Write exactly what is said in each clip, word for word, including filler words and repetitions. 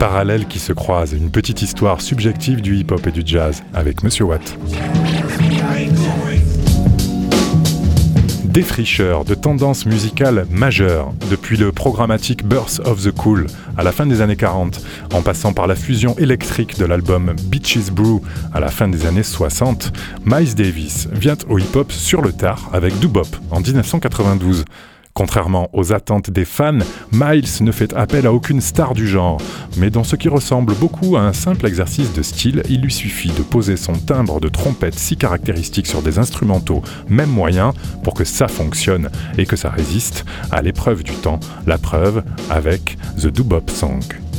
parallèles qui se croisent, une petite histoire subjective du hip-hop et du jazz avec Monsieur Watt. Défricheur de tendances musicales majeures, depuis le programmatique Birth of the Cool à la fin des années quarante, en passant par la fusion électrique de l'album Bitches Brew à la fin des années soixante, Miles Davis vient au hip-hop sur le tard avec Doo Bop en dix-neuf cent quatre-vingt-douze. Contrairement aux attentes des fans, Miles ne fait appel à aucune star du genre, mais dans ce qui ressemble beaucoup à un simple exercice de style, il lui suffit de poser son timbre de trompette si caractéristique sur des instrumentaux, même moyens, pour que ça fonctionne et que ça résiste à l'épreuve du temps, la preuve avec The Doo Bop Song.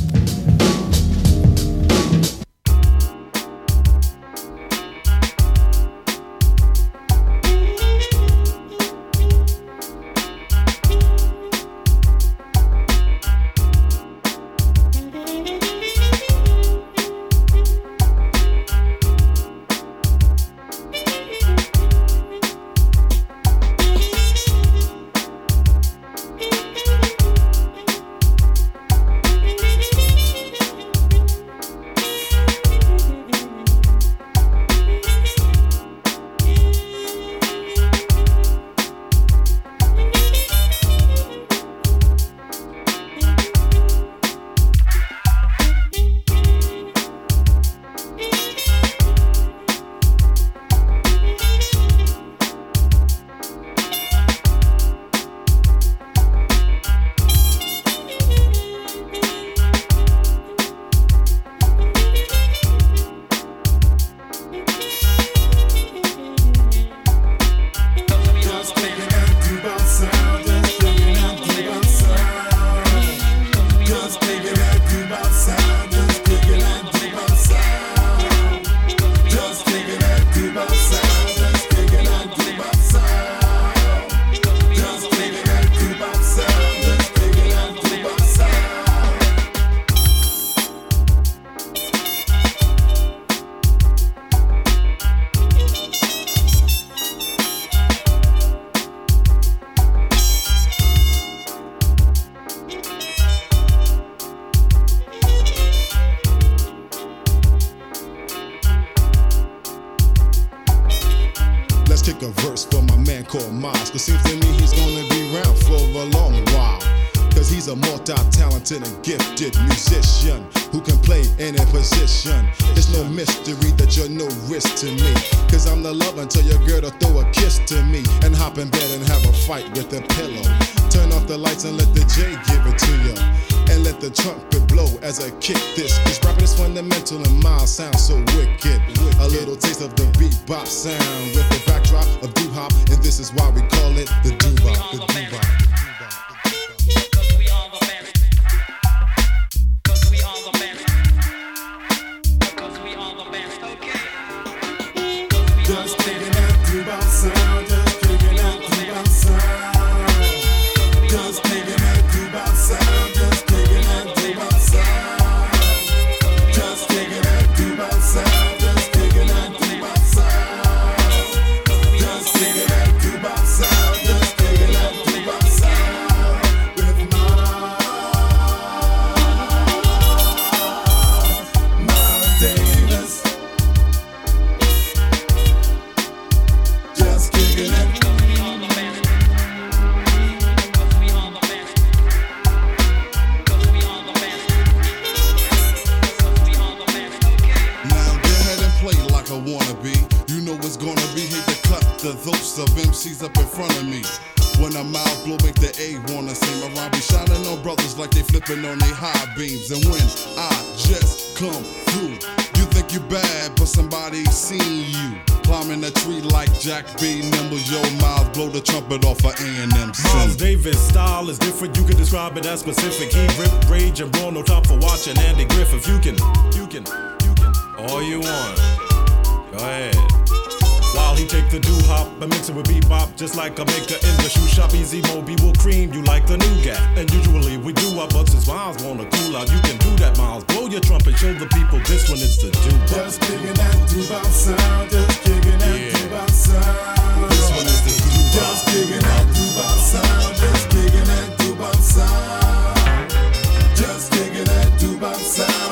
kick a verse for my man called Miles, cause seems to me he's gonna be around for a long while. Cause he's a multi-talented and gifted musician who can play any position. It's no mystery that you're no risk to me, cause I'm the lover until your girl to throw a kiss to me and hop in bed and have a fight with a pillow. Turn off the lights and let the J give it to you, and let the trumpet blow as I kick this. Cause rapping is fundamental and Miles sounds so wicked. A little taste of the bebop sound with the backdrop of doo-hop, and this is why we call it the doo-bop, the doo-bop. Just kicking that doo-bop sound, just kicking that doo-bop sound. Just kicking that doo-bop sound, just kicking that doo-bop sound. Just kicking that doo-bop sound, just kicking that doo-bop sound. Just kicking that doo-bop sound, just kicking that doo-bop sound. With Miles, Miles Davis. Just kicking it. Now go ahead and play like a wannabe. You know it's gonna be hate to cut the throats of M Cs up in front of me. When a mouth blow make the A wanna sing around, be shining on brothers like they flipping on they high beams. And when I just come through, you think you bad, but somebody seen you climbing a tree like Jack B. Nimble. Yo, Miles, blow the trumpet off of A and M. Miles Davis style is different, you can describe it as specific. He rip, rage, and brawl, no top for watching Andy Griffith. You can, you can, you can, all you want. Go ahead. While he take the doo-hop and mix it with bebop, just like a maker in the shoe shop. Easy Moby will cream you like the nougat. And usually we do our but since Miles wanna cool out, you can do that, Miles. Blow your trumpet, show the people this one is the doo-bop. Just kicking that doo-bop sound, just kicking that Yeah. doo-bop sound. This one is the doo-bop. Just kicking that doo-bop sound, just kicking that doo-bop sound. Just kicking that doo-bop sound.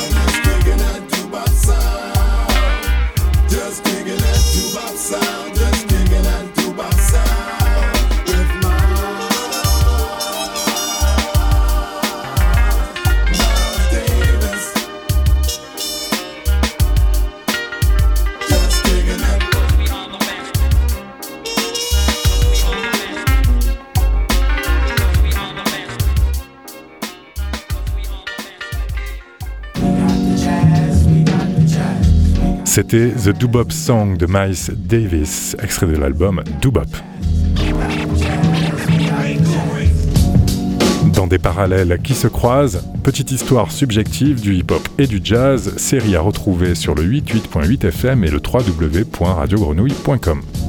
C'était The Doo-Bop Song de Miles Davis, extrait de l'album Doo-Bop. Dans des parallèles qui se croisent, petite histoire subjective du hip-hop et du jazz, série à retrouver sur le quatre-vingt-huit point huit F M et le w w w point radio grenouille point com.